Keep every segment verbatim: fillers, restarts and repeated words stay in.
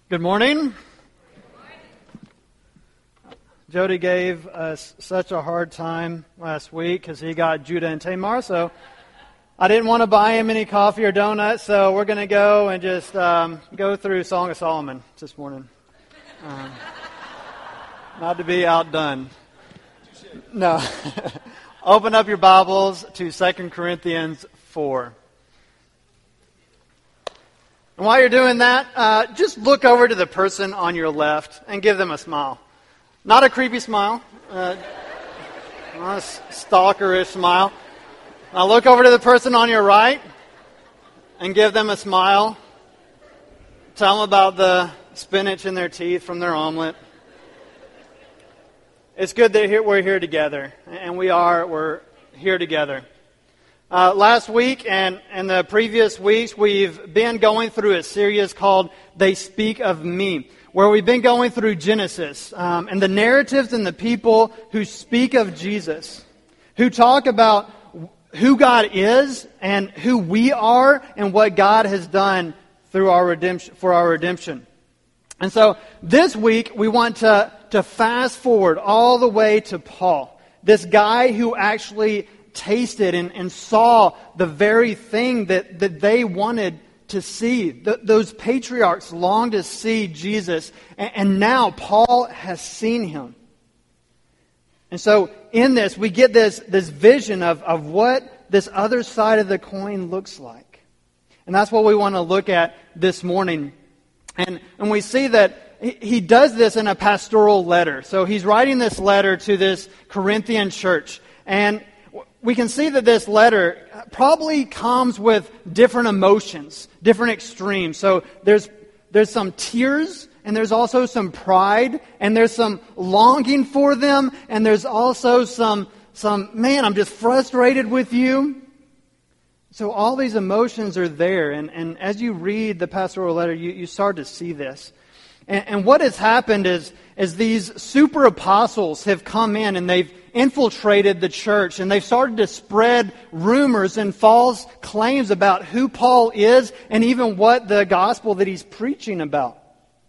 Good morning. Jody gave us such a hard time last week because he got Judah and Tamar, so I didn't want to buy him any coffee or donuts, so we're going to go and just um, go through Song of Solomon this morning. Um, not to be outdone. No. Open up your Bibles to Second Corinthians four. And while you're doing that, uh, just look over to the person on your left and give them a smile. Not a creepy smile, uh, not a stalkerish smile. Now look over to the person on your right and give them a smile. Tell them about the spinach in their teeth from their omelet. It's good that we're here together, and we are. We're here together. Uh, last week and, and the previous weeks, we've been going through a series called They Speak of Me, where we've been going through Genesis um, and the narratives and the people who speak of Jesus, who talk about who God is and who we are and what God has done through our redemption, for our redemption. And so this week, we want to, to fast forward all the way to Paul, this guy who actually tasted and, and saw the very thing that, that they wanted to see. Th- those patriarchs longed to see Jesus, and, and now Paul has seen him. And so in this, we get this, this vision of, of what this other side of the coin looks like. And that's what we want to look at this morning. And, and we see that he, he does this in a pastoral letter. So he's writing this letter to this Corinthian church. And we can see that this letter probably comes with different emotions, different extremes. So there's there's some tears, and there's also some pride, and there's some longing for them, and there's also some, some man, I'm just frustrated with you. So all these emotions are there, and, and as you read the pastoral letter, you, you start to see this. And, and what has happened is, is these super apostles have come in, and they've infiltrated the church, and they've started to spread rumors and false claims about who Paul is and even what the gospel that he's preaching about.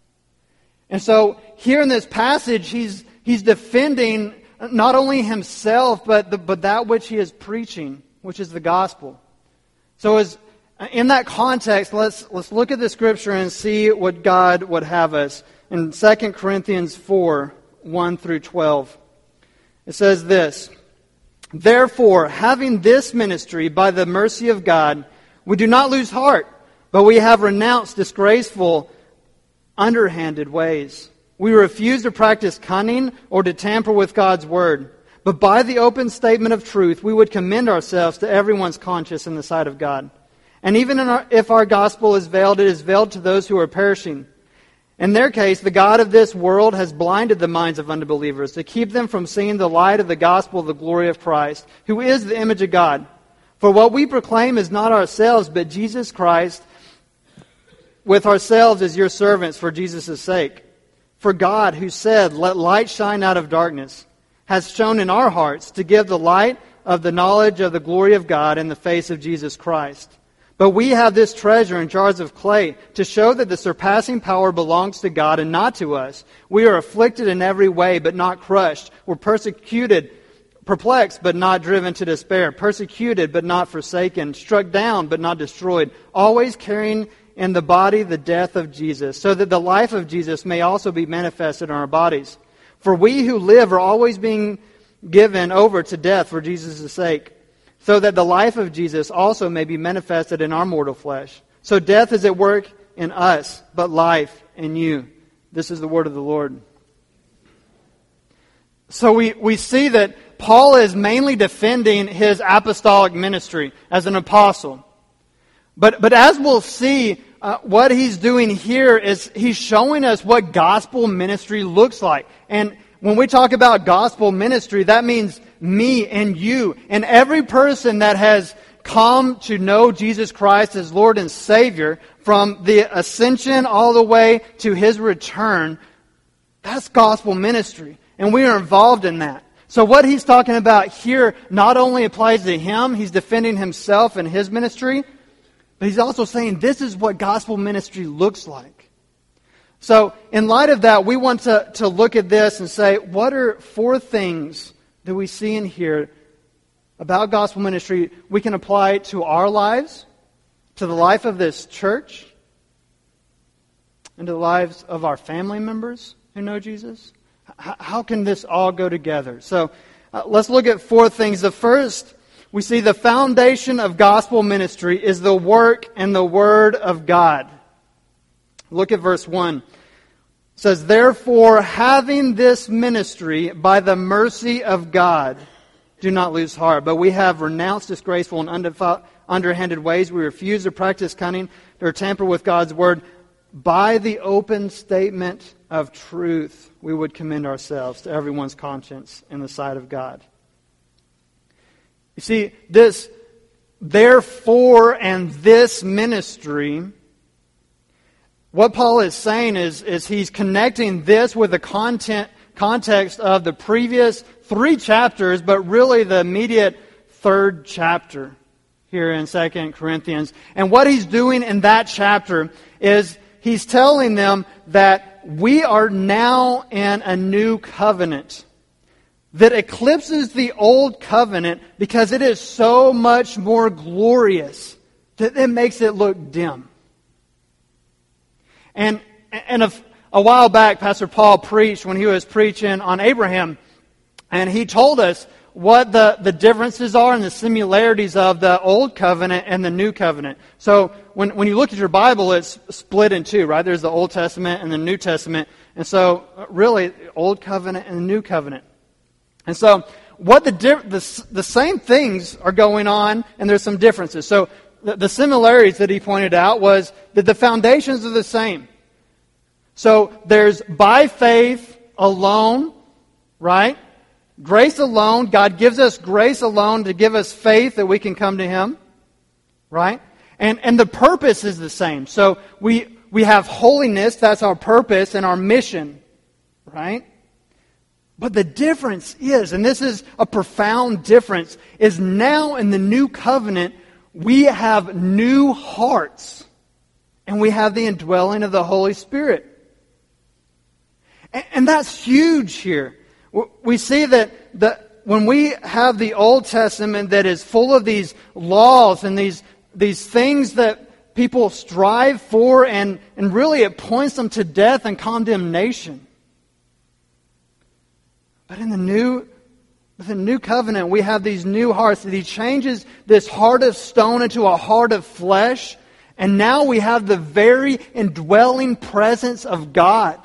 And so here in this passage, he's he's defending not only himself, but the, but that which he is preaching, which is the gospel. So as in that context, let's let's look at the scripture and see what God would have us in Second Corinthians four, one through twelve. It says this: Therefore, having this ministry by the mercy of God, we do not lose heart, but we have renounced disgraceful, underhanded ways. We refuse to practice cunning or to tamper with God's word. But by the open statement of truth, we would commend ourselves to everyone's conscience in the sight of God. And even in our, if our gospel is veiled, it is veiled to those who are perishing. In their case, the God of this world has blinded the minds of unbelievers to keep them from seeing the light of the gospel of the glory of Christ, who is the image of God. For what we proclaim is not ourselves, but Jesus Christ, with ourselves as your servants for Jesus' sake. For God, who said, "Let light shine out of darkness," has shone in our hearts to give the light of the knowledge of the glory of God in the face of Jesus Christ. But we have this treasure in jars of clay to show that the surpassing power belongs to God and not to us. We are afflicted in every way, but not crushed. We're persecuted, perplexed, but not driven to despair. Persecuted, but not forsaken. Struck down, but not destroyed. Always carrying in the body the death of Jesus, so that the life of Jesus may also be manifested in our bodies. For we who live are always being given over to death for Jesus' sake, so that the life of Jesus also may be manifested in our mortal flesh. So death is at work in us, but life in you. This is the word of the Lord. So we, we see that Paul is mainly defending his apostolic ministry as an apostle. But, but as we'll see, uh, what he's doing here is he's showing us what gospel ministry looks like. And when we talk about gospel ministry, that means me and you and every person that has come to know Jesus Christ as Lord and Savior from the ascension all the way to His return. That's gospel ministry, and we are involved in that. So what he's talking about here not only applies to him, he's defending himself and his ministry, but he's also saying this is what gospel ministry looks like. So in light of that, we want to, to look at this and say, what are four things that we see in here about gospel ministry we can apply to our lives, to the life of this church, and to the lives of our family members who know Jesus? H- how can this all go together? So uh, let's look at four things. The first, we see the foundation of gospel ministry is the work and the word of God. Look at verse one. It says, therefore, having this ministry by the mercy of God, do not lose heart. But we have renounced disgraceful and undefi- underhanded ways. We refuse to practice cunning or tamper with God's word. By the open statement of truth, we would commend ourselves to everyone's conscience in the sight of God. You see, this therefore and this ministry, what Paul is saying is, is he's connecting this with the content context of the previous three chapters, but really the immediate third chapter here in Second Corinthians. And what he's doing in that chapter is he's telling them that we are now in a new covenant that eclipses the old covenant because it is so much more glorious that it makes it look dim. And, and a, a while back, Pastor Paul preached when he was preaching on Abraham, and he told us what the, the differences are and the similarities of the Old Covenant and the New Covenant. So when, when you look at your Bible, it's split in two, right? There's the Old Testament and the New Testament. And so really, Old Covenant and the New Covenant. And so what the, the, the same things are going on, and there's some differences. So the, the similarities that he pointed out was that the foundations are the same. So there's by faith alone, right? Grace alone. God gives us grace alone to give us faith that we can come to Him. Right? And and the purpose is the same. So we we have holiness, that's our purpose and our mission. Right? But the difference is, and this is a profound difference, is now in the new covenant, we have new hearts. And we have the indwelling of the Holy Spirit. And, and that's huge here. We see that the, when we have the Old Testament that is full of these laws and these, these things that people strive for, and, and really it points them to death and condemnation. But in the new, the new covenant, we have these new hearts. That He changes this heart of stone into a heart of flesh. And now we have the very indwelling presence of God.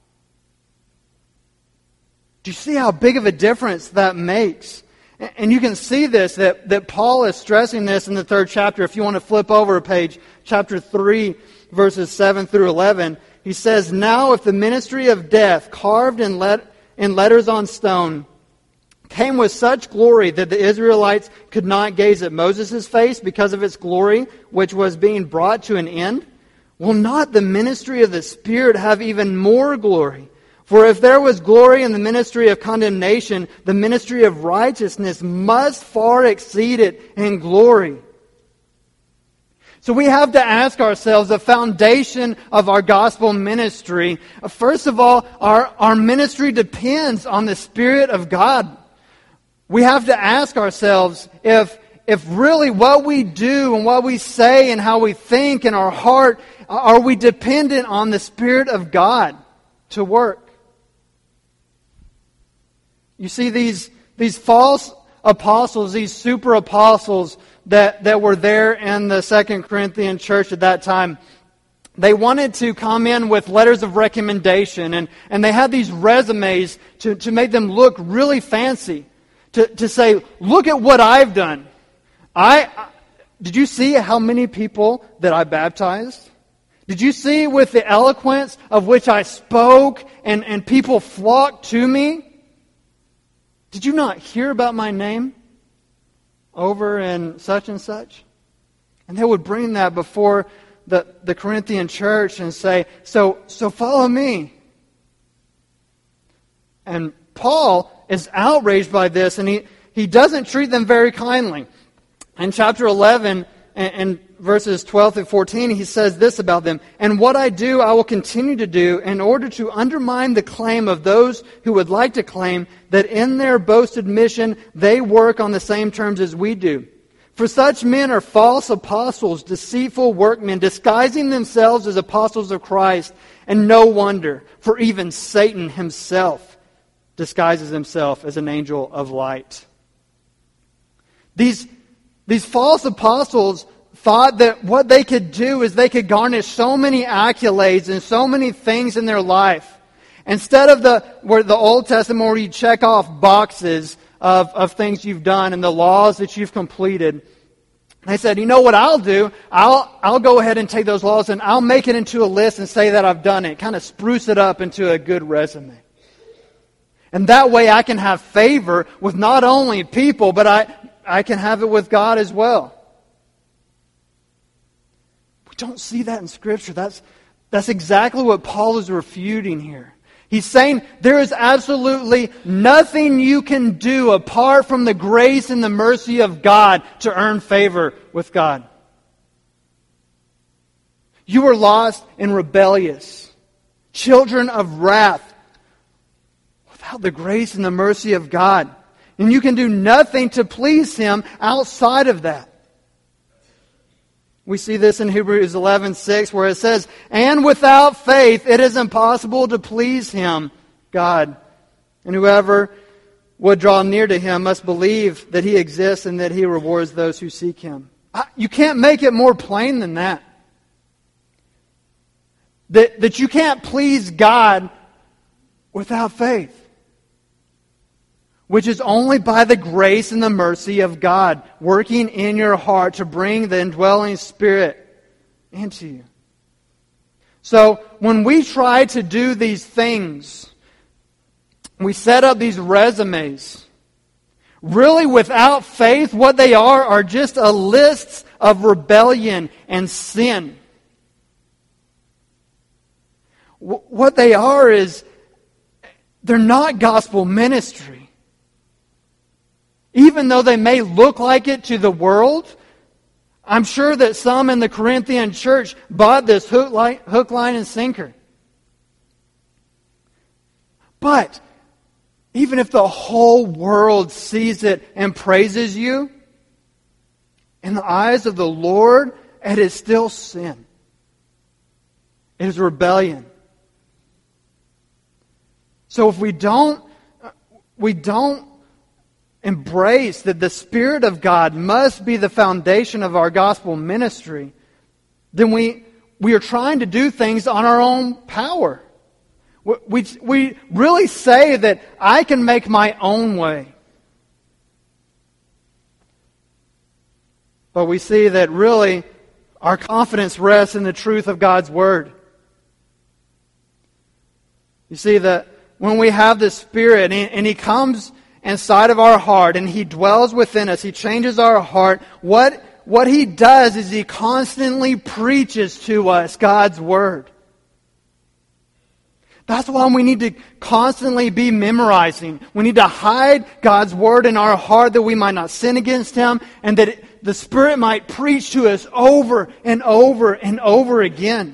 Do you see how big of a difference that makes? And you can see this, that, that Paul is stressing this in the third chapter. If you want to flip over a page, chapter three, verses seven through eleven, he says, now if the ministry of death, carved in, let, in letters on stone, came with such glory that the Israelites could not gaze at Moses' face because of its glory, which was being brought to an end, will not the ministry of the Spirit have even more glory? For if there was glory in the ministry of condemnation, the ministry of righteousness must far exceed it in glory. So we have to ask ourselves the foundation of our gospel ministry. First of all, our, our ministry depends on the Spirit of God. We have to ask ourselves if, if really what we do and what we say and how we think in our heart, are we dependent on the Spirit of God to work? You see, these, these false apostles, these super apostles that, that were there in the Second Corinthian church at that time, they wanted to come in with letters of recommendation, and, and they had these resumes to, to make them look really fancy. To, to say, look at what I've done. I, I did you see how many people that I baptized? Did you see with the eloquence of which I spoke and, and people flocked to me? Did you not hear about my name over in such and such? And they would bring that before the, the Corinthian church and say, so, so follow me. And Paul is outraged by this, and he, he doesn't treat them very kindly. In chapter eleven and, and verses twelve through fourteen, he says this about them. And what I do, I will continue to do in order to undermine the claim of those who would like to claim that in their boasted mission they work on the same terms as we do. For such men are false apostles, deceitful workmen, disguising themselves as apostles of Christ. And no wonder, for even Satan himself disguises himself as an angel of light. These, these false apostles thought that what they could do is they could garnish so many accolades and so many things in their life. Instead of the where the Old Testament where you check off boxes of, of things you've done and the laws that you've completed, they said, you know what I'll do? I'll I'll go ahead and take those laws and I'll make it into a list and say that I've done it. Kind of spruce it up into a good resume. And that way I can have favor with not only people, but I, I can have it with God as well. We don't see that in Scripture. That's, that's exactly what Paul is refuting here. He's saying there is absolutely nothing you can do apart from the grace and the mercy of God to earn favor with God. You were lost and rebellious, children of wrath, without the grace and the mercy of God. And you can do nothing to please Him outside of that. We see this in Hebrews eleven six where it says, and without faith it is impossible to please Him, God. And whoever would draw near to Him must believe that He exists and that He rewards those who seek Him. You can't make it more plain than that. That, that you can't please God without faith. Which is only by the grace and the mercy of God working in your heart to bring the indwelling Spirit into you. So when we try to do these things, we set up these resumes. Really, without faith, what they are are just a list of rebellion and sin. What they are is, they're not gospel ministry. Even though they may look like it to the world, I'm sure that some in the Corinthian church bought this hook, line, hook, line, and sinker. But even if the whole world sees it and praises you, in the eyes of the Lord, it is still sin. It is rebellion. So if we don't, we don't embrace that the Spirit of God must be the foundation of our gospel ministry, then we we are trying to do things on our own power. We, we, we really say that I can make my own way. But we see that really our confidence rests in the truth of God's Word. You see that when we have the Spirit and He, and he comes inside of our heart, and He dwells within us. He changes our heart. What, what He does is He constantly preaches to us God's Word. That's why we need to constantly be memorizing. We need to hide God's Word in our heart that we might not sin against Him, and that it, the Spirit might preach to us over and over and over again.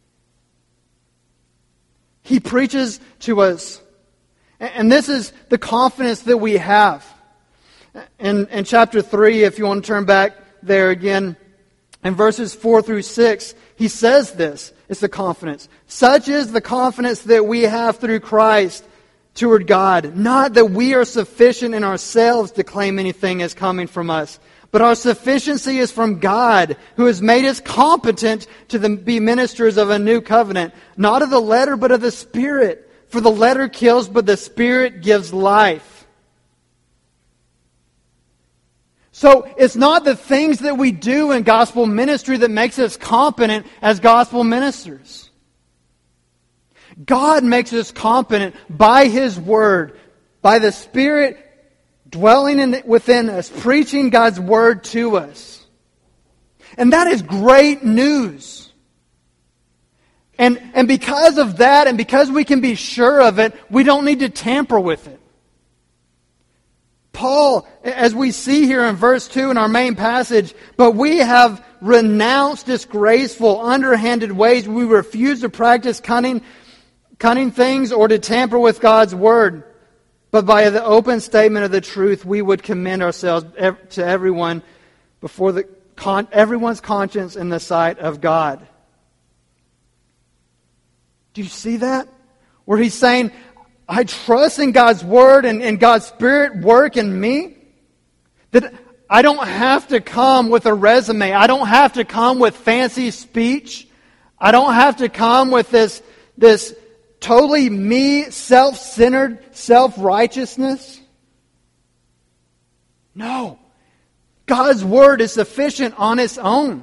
He preaches to us. And this is the confidence that we have. In, in chapter three, if you want to turn back there again, in verses four through six, he says this. It's the confidence. Such is the confidence that we have through Christ toward God. Not that we are sufficient in ourselves to claim anything as coming from us, but our sufficiency is from God, who has made us competent to the, be ministers of a new covenant, not of the letter, but of the Spirit. For the letter kills, but the Spirit gives life. So it's not the things that we do in gospel ministry that makes us competent as gospel ministers. God makes us competent by His Word, by the Spirit dwelling in, within us, preaching God's Word to us. And that is great news. And, and because of that, and because we can be sure of it, we don't need to tamper with it. Paul, as we see here in verse two in our main passage, but we have renounced disgraceful, underhanded ways. We refuse to practice cunning, cunning things or to tamper with God's word. But by the open statement of the truth, we would commend ourselves to everyone before the con- everyone's conscience in the sight of God. Do you see that? Where he's saying, I trust in God's word and, and God's Spirit work in me. That I don't have to come with a resume. I don't have to come with fancy speech. I don't have to come with this, this totally me, self-centered, self-righteousness. No. God's word is sufficient on its own.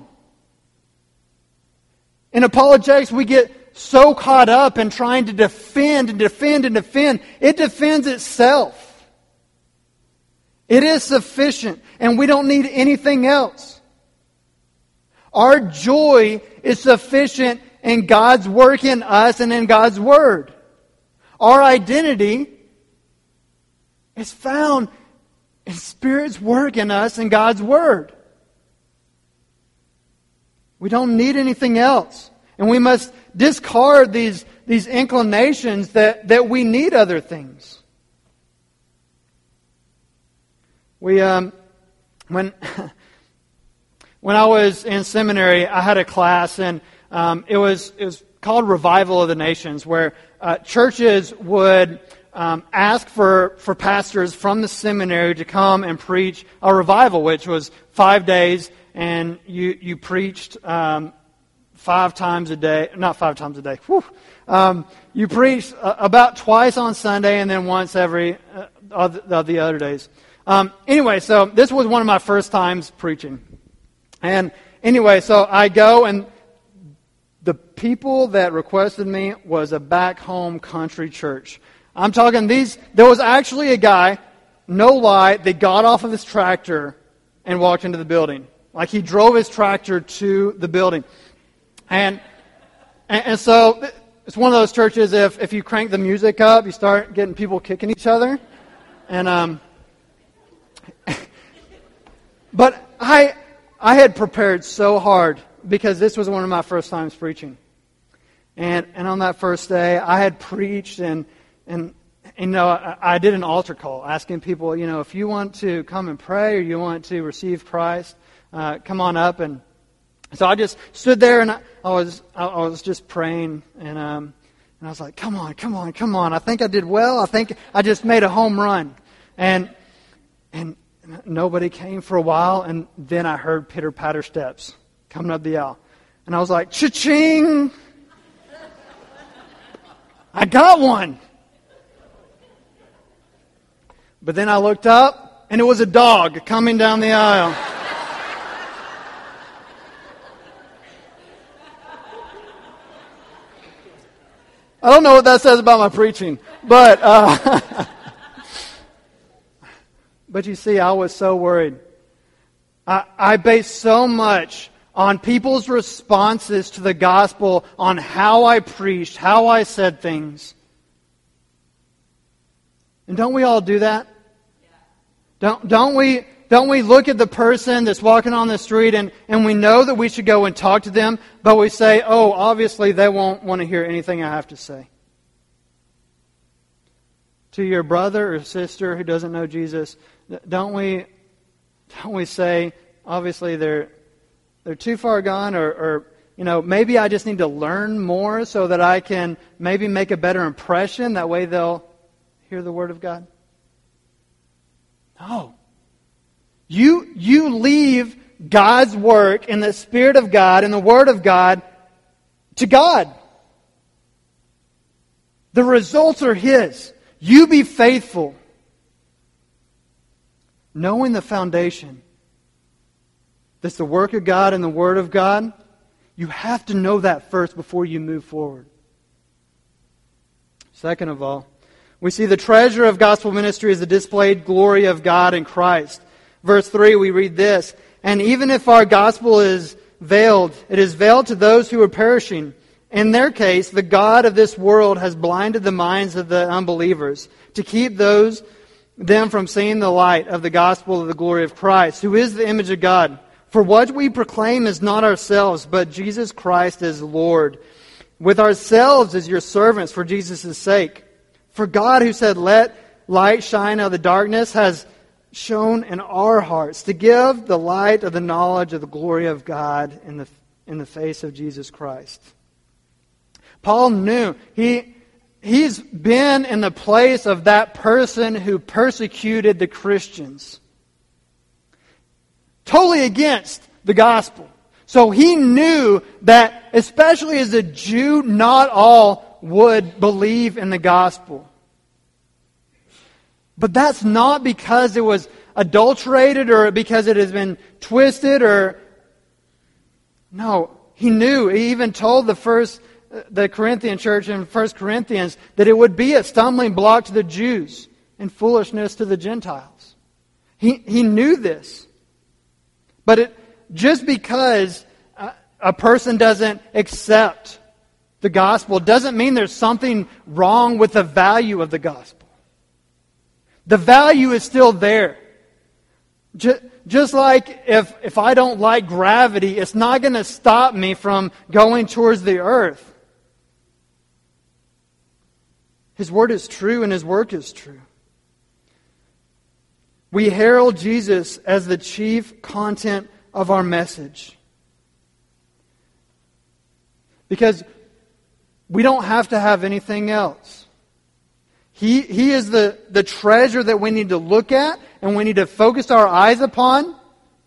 In apologetics, we get so caught up in trying to defend and defend and defend. It defends itself. It is sufficient, and we don't need anything else. Our joy is sufficient in God's work in us and in God's word. Our identity is found in Spirit's work in us and God's word. We don't need anything else. And we must discard these, these inclinations that, that we need other things. We um when when I was in seminary, I had a class, and um, it was it was called Revival of the Nations, where uh, churches would um, ask for for pastors from the seminary to come and preach a revival, which was five days, and you you preached Um, Five times a day, not five times a day. Whew. Um, you preach uh, about twice on Sunday and then once every uh, other, the other days. Um, anyway, so this was one of my first times preaching. And anyway, so I go, and the people that requested me was a back home country church. I'm talking these, there was actually a guy, no lie, that got off of his tractor and walked into the building. Like he drove his tractor to the building. And, and and so it's one of those churches, if, if you crank the music up, you start getting people kicking each other. And um, but I I had prepared so hard because this was one of my first times preaching. And and on that first day, I had preached, and and you know I, I did an altar call asking people, you know, if you want to come and pray or you want to receive Christ, uh, come on up. And so I just stood there, and I, I was I, I was just praying, and um and I was like, come on, come on, come on. I think I did well. I think I just made a home run. And and nobody came for a while, and then I heard pitter patter steps coming up the aisle. And I was like, cha-ching! I got one. But then I looked up, and it was a dog coming down the aisle. I don't know what that says about my preaching, but uh, but you see, I was so worried. I, I based so much on people's responses to the gospel, on how I preached, how I said things. And don't we all do that? Don't don't we don't we look at the person that's walking on the street, and, and we know that we should go and talk to them, but we say, oh, obviously they won't want to hear anything I have to say. To your brother or sister who doesn't know Jesus, don't we don't we say, obviously they're they're too far gone, or, or you know, maybe I just need to learn more so that I can maybe make a better impression, that way they'll hear the Word of God? No. You, you leave God's work in the Spirit of God and the Word of God to God. The results are His. You be faithful. Knowing the foundation that's the work of God and the Word of God, you have to know that first before you move forward. Second of all, we see the treasure of gospel ministry is the displayed glory of God in Christ. Verse three, we read this, and even if our gospel is veiled, it is veiled to those who are perishing. In their case, the God of this world has blinded the minds of the unbelievers to keep those them from seeing the light of the gospel of the glory of Christ, who is the image of God. For what we proclaim is not ourselves, but Jesus Christ as Lord, with ourselves as your servants for Jesus' sake. For God, who said, let light shine out of the darkness, has shone in our hearts to give the light of the knowledge of the glory of God in the, in the face of Jesus Christ. Paul knew, he, he's been in the place of that person who persecuted the Christians. Totally against the gospel. So he knew that, especially as a Jew, not all would believe in the gospel. But that's not because it was adulterated or because it has been twisted or... No, he knew. He even told the first, the Corinthian church in First Corinthians that it would be a stumbling block to the Jews and foolishness to the Gentiles. He, he knew this. But it, just because a, a person doesn't accept the gospel doesn't mean there's something wrong with the value of the gospel. The value is still there. Just, just like if, if I don't like gravity, it's not going to stop me from going towards the earth. His word is true and His work is true. We herald Jesus as the chief content of our message. Because we don't have to have anything else. He, he is the, the treasure that we need to look at and we need to focus our eyes upon.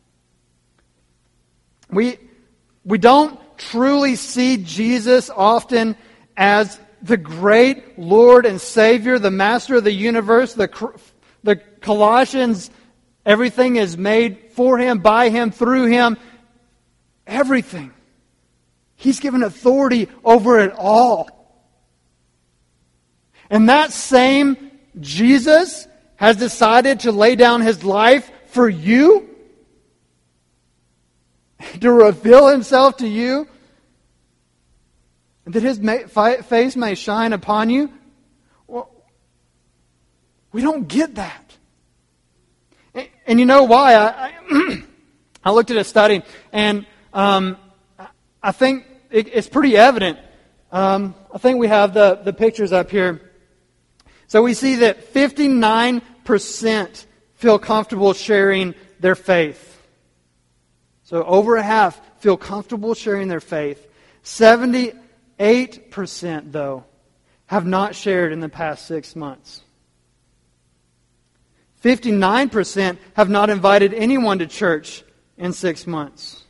We, we don't truly see Jesus often as the great Lord and Savior, the Master of the universe. The, the Colossians, everything is made for Him, by Him, through Him. Everything. He's given authority over it all. And that same Jesus has decided to lay down His life for you, to reveal Himself to you, and that His face may shine upon you. Well, we don't get that. And, and you know why? I, I, I looked at a study, and um, I think it, it's pretty evident. Um, I think we have the, the pictures up here. So we see that fifty-nine percent feel comfortable sharing their faith. So over a half feel comfortable sharing their faith. seventy-eight percent, though, have not shared in the past six months. fifty-nine percent have not invited anyone to church in six months.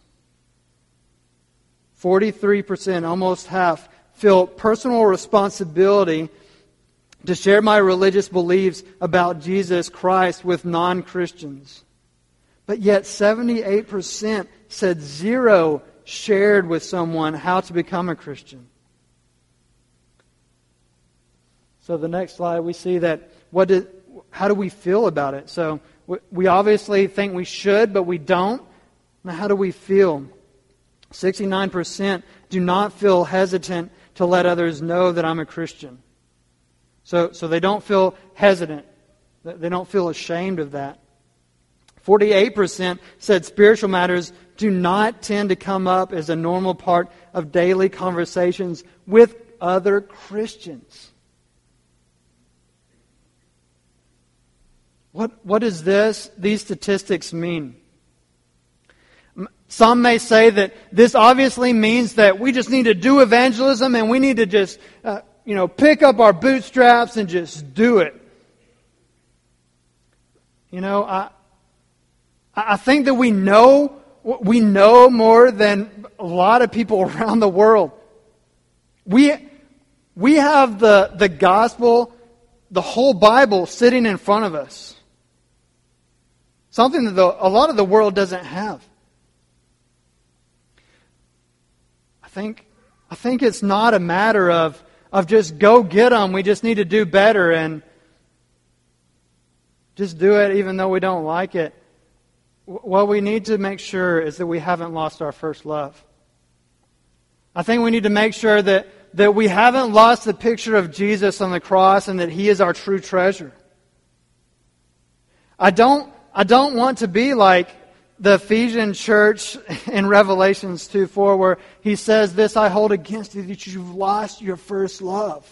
forty-three percent, almost half, feel personal responsibility to share my religious beliefs about Jesus Christ with non-Christians. But yet seventy-eight percent said zero shared with someone how to become a Christian. So the next slide, we see that what did, how do we feel about it? So we obviously think we should, but we don't. Now how do we feel? sixty-nine percent do not feel hesitant to let others know that I'm a Christian. So, so they don't feel hesitant. They don't feel ashamed of that. forty-eight percent said spiritual matters do not tend to come up as a normal part of daily conversations with other Christians. What, what does this, these statistics mean? Some may say that this obviously means that we just need to do evangelism and we need to just uh, you know, pick up our bootstraps and just do it. You know, I I think that we know we know more than a lot of people around the world. We we have the the gospel, the whole Bible sitting in front of us. Something that the, a lot of the world doesn't have. I think I think it's not a matter of of just go get them. We just need to do better and just do it even though we don't like it. What we need to make sure is that we haven't lost our first love. I think we need to make sure that, that we haven't lost the picture of Jesus on the cross and that He is our true treasure. I don't, I don't want to be like the Ephesian church in Revelations two four, where he says this, I hold against you that you've lost your first love.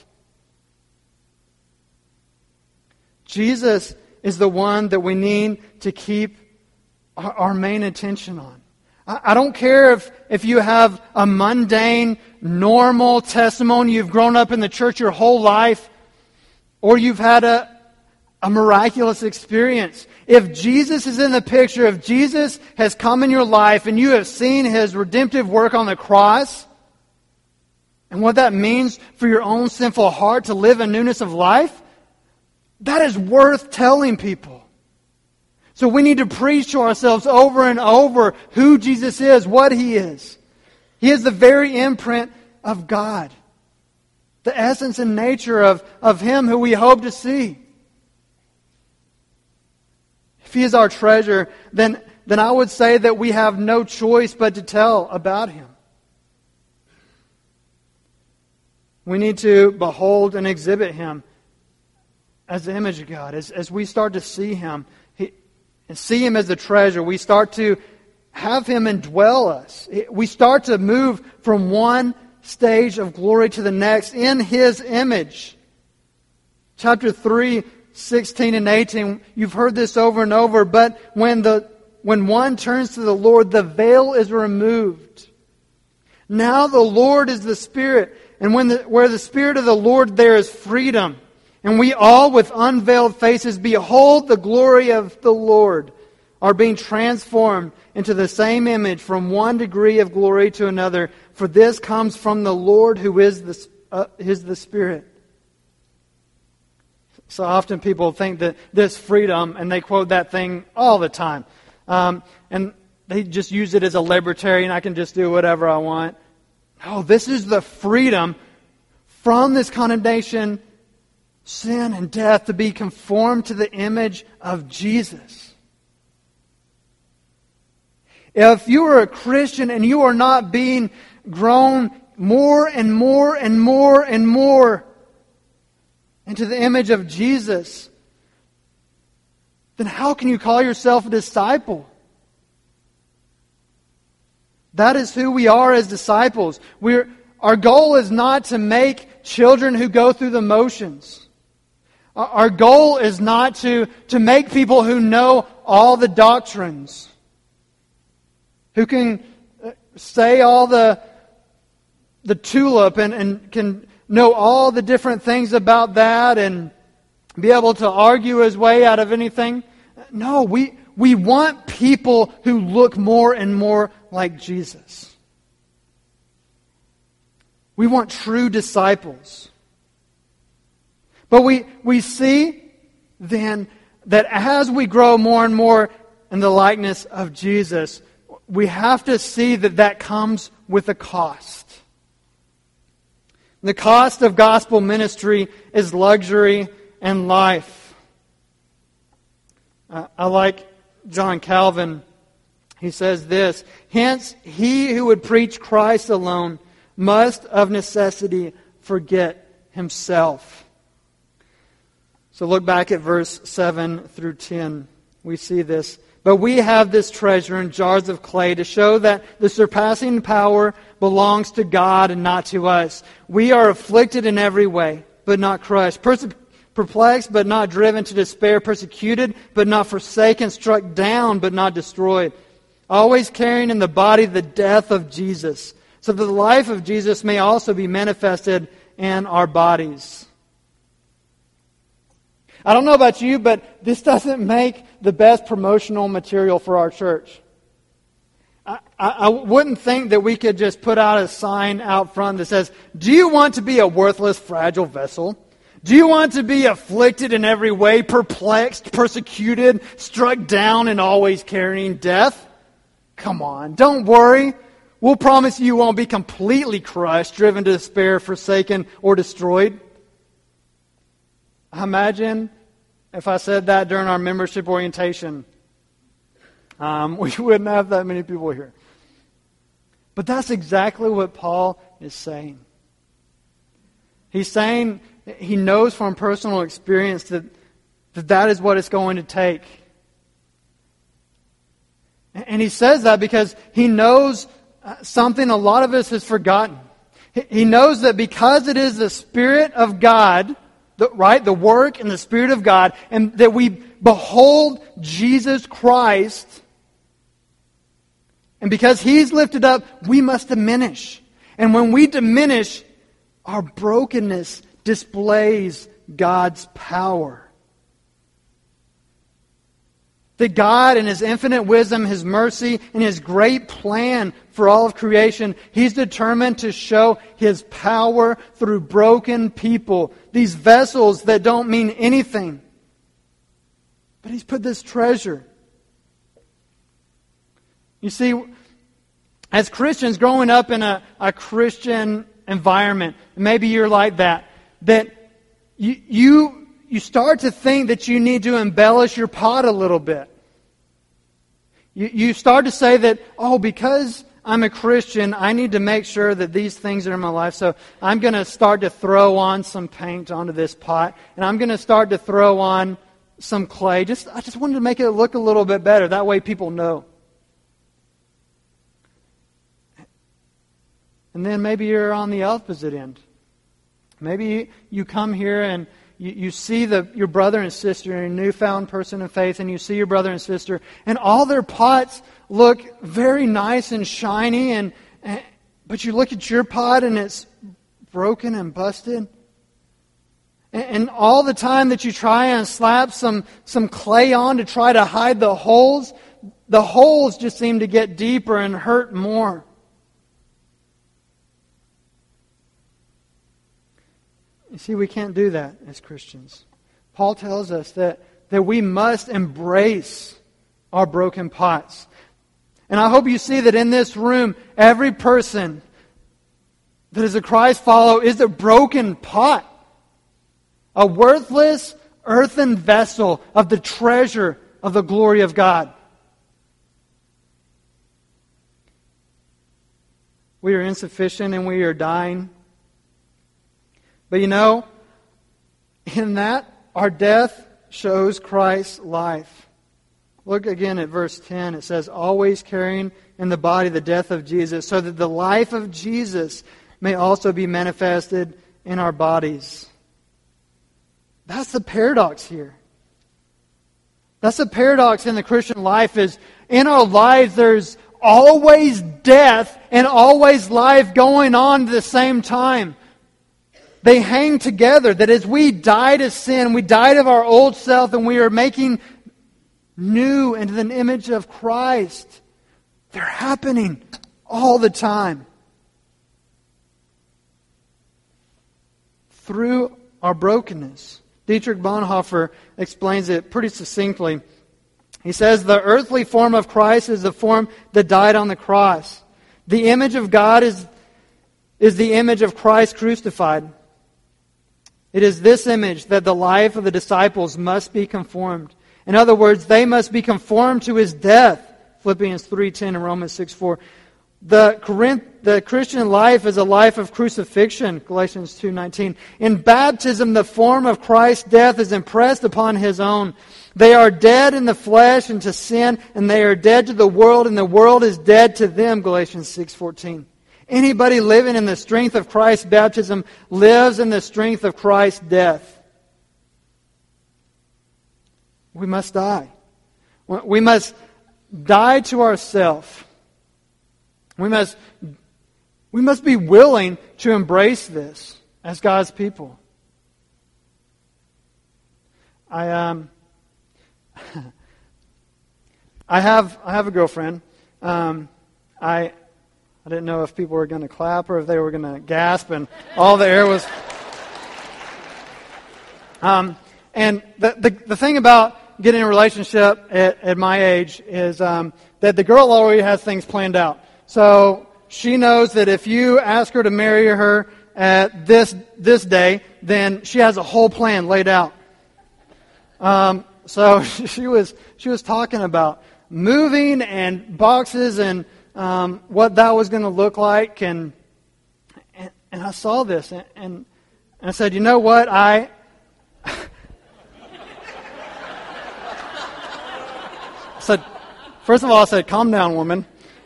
Jesus is the one that we need to keep our, our main attention on. I, I don't care if, if you have a mundane, normal testimony, you've grown up in the church your whole life, or you've had a, a miraculous experience. If Jesus is in the picture, if Jesus has come in your life and you have seen His redemptive work on the cross, and what that means for your own sinful heart to live in newness of life, that is worth telling people. So we need to preach to ourselves over and over who Jesus is, what He is. He is the very imprint of God. The essence and nature of, of Him who we hope to see. If He is our treasure, then, then I would say that we have no choice but to tell about Him. We need to behold and exhibit Him as the image of God. As, as we start to see Him, he, and see Him as the treasure, we start to have Him indwell us. We start to move from one stage of glory to the next in His image. Chapter three, sixteen and eighteen, you've heard this over and over, but when the when one turns to the Lord, the veil is removed. Now the Lord is the Spirit, and when the, where the Spirit of the Lord, there is freedom. And we all, with unveiled faces, behold the glory of the Lord, are being transformed into the same image from one degree of glory to another. For this comes from the Lord who is the, uh, is the Spirit. So often people think that this freedom, and they quote that thing all the time. Um, and they just use it as a libertarian. I can just do whatever I want. No, this is the freedom from this condemnation, sin, and death to be conformed to the image of Jesus. If you are a Christian and you are not being grown more and more and more and more into the image of Jesus, then how can you call yourself a disciple? That is who we are as disciples. We're, our goal is not to make children who go through the motions. Our goal is not to, to make people who know all the doctrines, who can say all the, the tulip and, and can know all the different things about that and be able to argue his way out of anything. No, we, we want people who look more and more like Jesus. We want true disciples. But we, we see then that as we grow more and more in the likeness of Jesus, we have to see that that comes with a cost. The cost of gospel ministry is luxury and life. Uh, I like John Calvin. He says this, hence he who would preach Christ alone must of necessity forget himself. So look back at verse seven through ten. We see this. But we have this treasure in jars of clay to show that the surpassing power belongs to God and not to us. We are afflicted in every way, but not crushed. Perse- perplexed, but not driven to despair. Persecuted, but not forsaken. Struck down, but not destroyed. Always carrying in the body the death of Jesus, so that the life of Jesus may also be manifested in our bodies. I don't know about you, but this doesn't make the best promotional material for our church. I, I, I wouldn't think that we could just put out a sign out front that says, do you want to be a worthless, fragile vessel? Do you want to be afflicted in every way, perplexed, persecuted, struck down, and always carrying death? Come on, don't worry. We'll promise you won't be completely crushed, driven to despair, forsaken, or destroyed. I imagine if I said that during our membership orientation, um, we wouldn't have that many people here. But that's exactly what Paul is saying. He's saying he knows from personal experience that that, that is what it's going to take And he says that because he knows something a lot of us has forgotten. He knows that because it is the Spirit of God, the, right, the work and the Spirit of God, and that we behold Jesus Christ, and because He's lifted up, we must diminish. And when we diminish, our brokenness displays God's power. That God, in His infinite wisdom, His mercy, and His great plan for all of creation, He's determined to show His power through broken people. These vessels that don't mean anything. But He's put this treasure. You see, as Christians growing up in a, a Christian environment, maybe you're like that, that you, you, you start to think that you need to embellish your pot a little bit. You, you start to say that, oh, because I'm a Christian, I need to make sure that these things are in my life, so I'm going to start to throw on some paint onto this pot, and I'm going to start to throw on some clay. Just I just wanted to make it look a little bit better. That way people know. And then maybe you're on the opposite end. Maybe you come here and you, you see the, your brother and sister, a newfound person of faith, and you see your brother and sister, and all their pots look very nice and shiny, and, and but you look at your pot and it's broken and busted. And, and all the time that you try and slap some, some clay on to try to hide the holes, the holes just seem to get deeper and hurt more. You see, we can't do that as Christians. Paul tells us that, that we must embrace our broken pots. And I hope you see that in this room, every person that is a Christ follower is a broken pot. A worthless earthen vessel of the treasure of the glory of God. We are insufficient and we are dying. But you know, in that, our death shows Christ's life. Look again at verse ten. It says, always carrying in the body the death of Jesus, so that the life of Jesus may also be manifested in our bodies. That's the paradox here. That's the paradox in the Christian life is, in our lives there's always death and always life going on at the same time. They hang together, that as we die to sin, we died of our old self, and we are making new into the image of Christ. They're happening all the time. Through our brokenness. Dietrich Bonhoeffer explains it pretty succinctly. He says, the earthly form of Christ is the form that died on the cross. The image of God is, is the image of Christ crucified. It is this image that the life of the disciples must be conformed. In other words, they must be conformed to His death. Philippians three ten and Romans six four. The, Corinth, the Christian life is a life of crucifixion. Galatians two nineteen. In baptism, the form of Christ's death is impressed upon His own. They are dead in the flesh and to sin, and they are dead to the world, and the world is dead to them. Galatians six fourteen. Anybody living in the strength of Christ's baptism lives in the strength of Christ's death. We must die. We must die to ourselves. We must, we must be willing to embrace this as God's people. I um, I have I have a girlfriend. Um, I. I didn't know if people were going to clap or if they were going to gasp, and all the air was... Um, and the, the the thing about getting a relationship at, at my age is um, that the girl already has things planned out. So she knows that if you ask her to marry her at this this day, then she has a whole plan laid out. Um, so she was she was talking about moving and boxes and Um, what that was going to look like, and, and and I saw this, and, and I said, you know what, I said, First of all, I said, calm down, woman.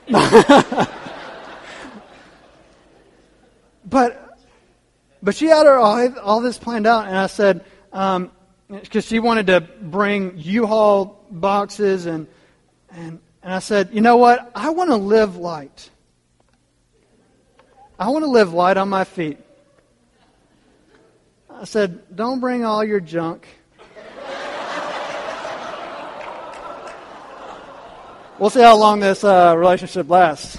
but but she had her all, all this planned out, and I said, um, because she wanted to bring U-Haul boxes, and and and I said, you know what? I want to live light. I want to live light on my feet. I said, don't bring all your junk. We'll see how long this uh, relationship lasts.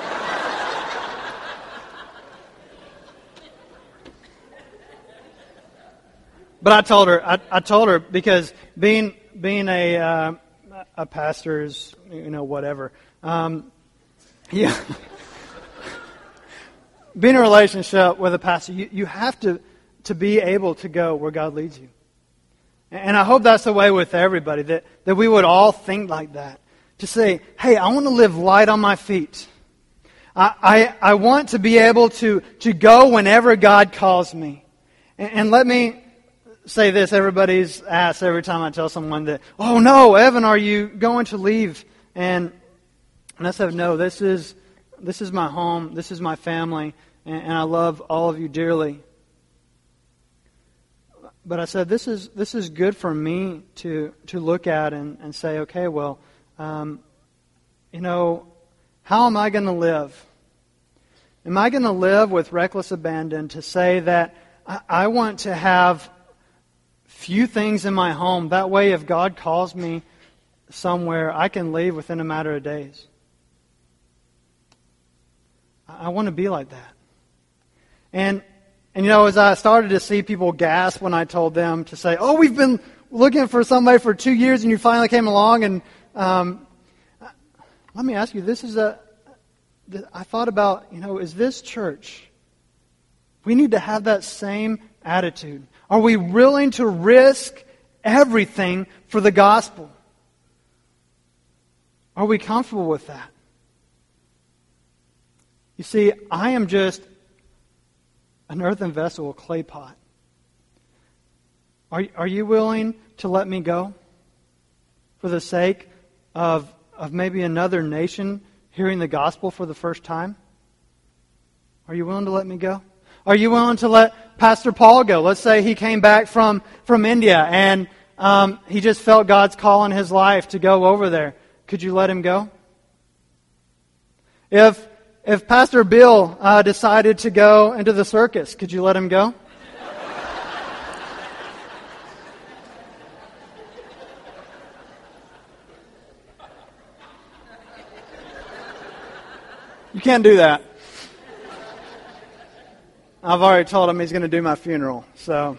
But I told her, I, I told her because being being a uh, a pastor's, you know, whatever. Um, yeah, being in a relationship with a pastor, you, you have to to be able to go where God leads you. And I hope that's the way with everybody, that that we would all think like that. To say, hey, I want to live light on my feet. I, I, I want to be able to, to go whenever God calls me. And, and let me say this, everybody's asked every time I tell someone that, oh no, Evan, are you going to leave? And, and I said, no, this is this is my home, this is my family, and, and I love all of you dearly. But I said, this is this is good for me to, to look at and, and say, okay, well, Um, you know, how am I going to live? Am I going to live with reckless abandon to say that I, I want to have few things in my home? That way, if God calls me somewhere, I can leave within a matter of days. I, I want to be like that. And, and you know, as I started to see people gasp when I told them to say, oh, we've been looking for somebody for two years and you finally came along, and Um, let me ask you, this is a, I thought about, you know, is this church? We need to have that same attitude. Are we willing to risk everything for the gospel? Are we comfortable with that? You see, I am just an earthen vessel, a clay pot. Are, are you willing to let me go for the sake of of maybe another nation hearing the gospel for the first time? Are you willing to let me go? Are you willing to let Pastor Paul go? Let's say he came back from, from India and um, he just felt God's call in his life to go over there. Could you let him go? If if Pastor Bill uh, decided to go into the circus, could you let him go? You can't do that. I've already told him he's going to do my funeral. So,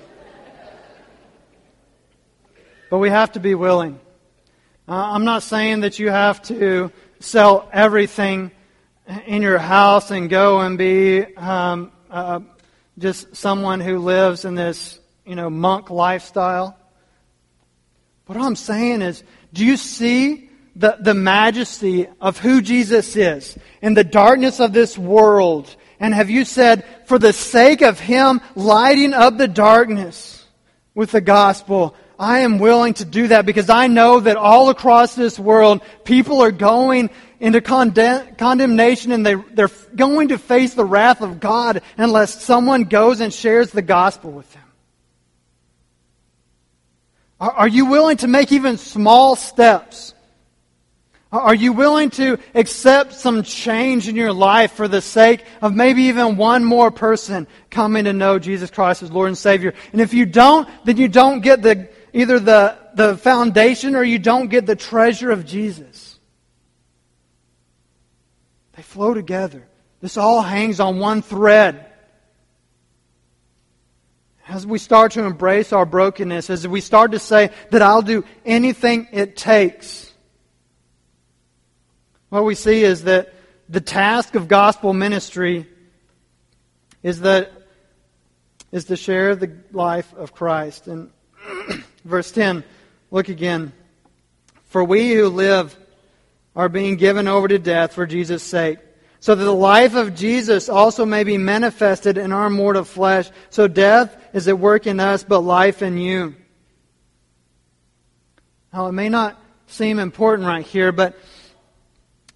but we have to be willing. Uh, I'm not saying that you have to sell everything in your house and go and be um, uh, just someone who lives in this, you know, monk lifestyle. What I'm saying is, do you see The, the majesty of who Jesus is in the darkness of this world? And have you said, for the sake of Him lighting up the darkness with the gospel, I am willing to do that because I know that all across this world, people are going into condemn, condemnation and they, they're going to face the wrath of God unless someone goes and shares the gospel with them. Are, are you willing to make even small steps? Are you willing to accept some change in your life for the sake of maybe even one more person coming to know Jesus Christ as Lord and Savior? And if you don't, then you don't get the either the, the foundation or you don't get the treasure of Jesus. They flow together. This all hangs on one thread. As we start to embrace our brokenness, as we start to say that I'll do anything it takes, what we see is that the task of gospel ministry is that is to share the life of Christ. And verse ten, look again. For we who live are being given over to death for Jesus' sake, so that the life of Jesus also may be manifested in our mortal flesh. So death is at work in us, but life in you. Now it may not seem important right here, but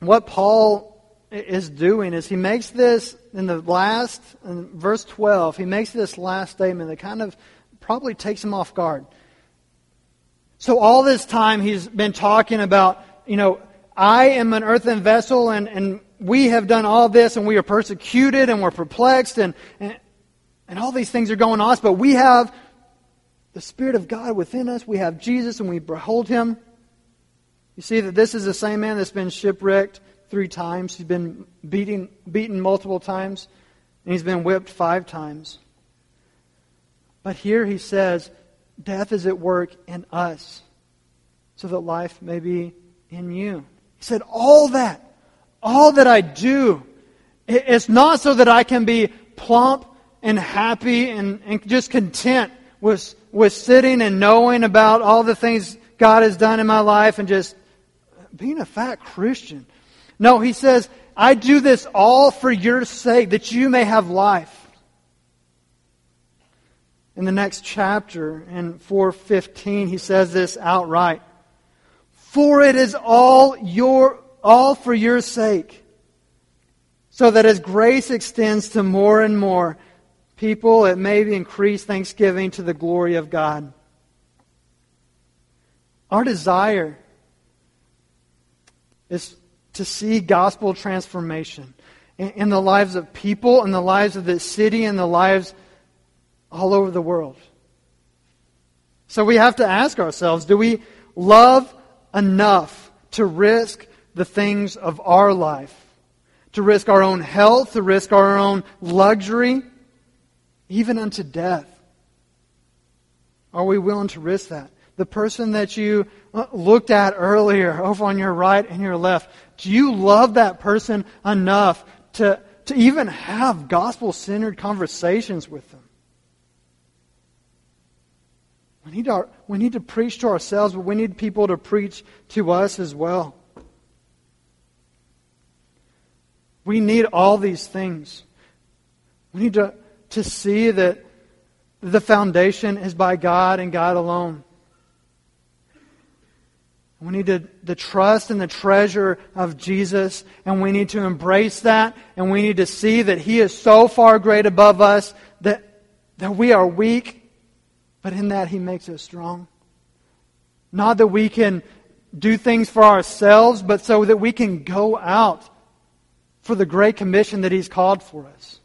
what Paul is doing is he makes this, in the last, in verse twelve, he makes this last statement that kind of probably takes him off guard. So all this time he's been talking about, you know, I am an earthen vessel, and, and we have done all this, and we are persecuted, and we're perplexed, and, and, and all these things are going on, but we have the Spirit of God within us. We have Jesus, and we behold Him. You see that this is the same man that's been shipwrecked three times. He's been beaten, beaten multiple times, and he's been whipped five times. But here he says, death is at work in us, so that life may be in you. He said, all that, all that I do, it's not so that I can be plump and happy and, and just content with, with sitting and knowing about all the things God has done in my life and just being a fat Christian. No, he says, I do this all for your sake, that you may have life. In the next chapter, in four fifteen, he says this outright. For it is all your all for your sake, so that as grace extends to more and more people, it may increase thanksgiving to the glory of God. Our desire is to see gospel transformation in, in the lives of people, in the lives of this city, in the lives all over the world. So we have to ask ourselves, do we love enough to risk the things of our life? To risk our own health, to risk our own luxury, even unto death? Are we willing to risk that? The person that you looked at earlier, over on your right and your left, do you love that person enough to, to even have gospel-centered conversations with them? We need, to, we need to preach to ourselves, but we need people to preach to us as well. We need all these things. We need to, to see that the foundation is by God and God alone. We need to, the trust and the treasure of Jesus, and we need to embrace that, and we need to see that He is so far great above us that, that we are weak, but in that He makes us strong. Not that we can do things for ourselves, but so that we can go out for the great commission that He's called for us.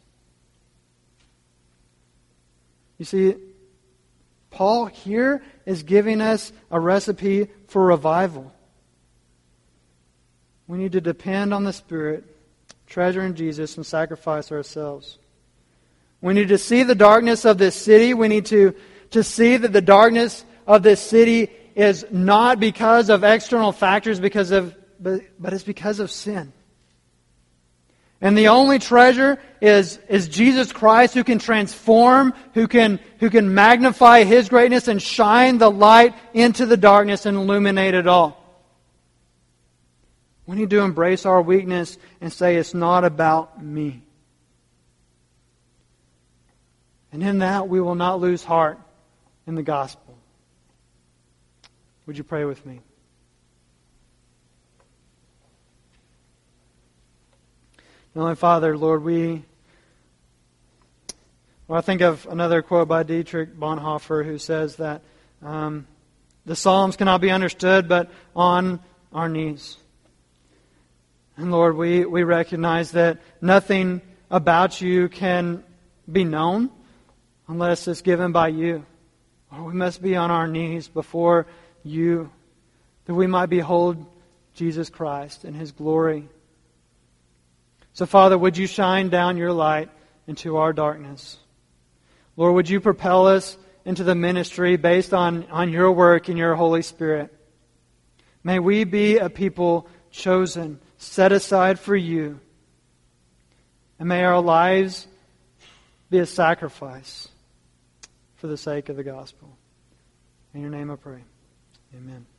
You see, Paul here is giving us a recipe for revival. We need to depend on the Spirit, treasure in Jesus, and sacrifice ourselves. We need to see the darkness of this city. We need to, to see that the darkness of this city is not because of external factors, because of, but, but it's because of sin. And the only treasure is, is Jesus Christ, who can transform, who can, who can magnify His greatness and shine the light into the darkness and illuminate it all. We need to embrace our weakness and say, it's not about me. And in that, we will not lose heart in the gospel. Would you pray with me? Heavenly Father, Lord, we... Well, I think of another quote by Dietrich Bonhoeffer who says that um, the Psalms cannot be understood but on our knees. And Lord, we, we recognize that nothing about You can be known unless it's given by You. Or we must be on our knees before You, that we might behold Jesus Christ in His glory. So, Father, would You shine down Your light into our darkness? Lord, would You propel us into the ministry based on, on Your work and Your Holy Spirit? May we be a people chosen, set aside for You. And may our lives be a sacrifice for the sake of the gospel. In Your name I pray. Amen.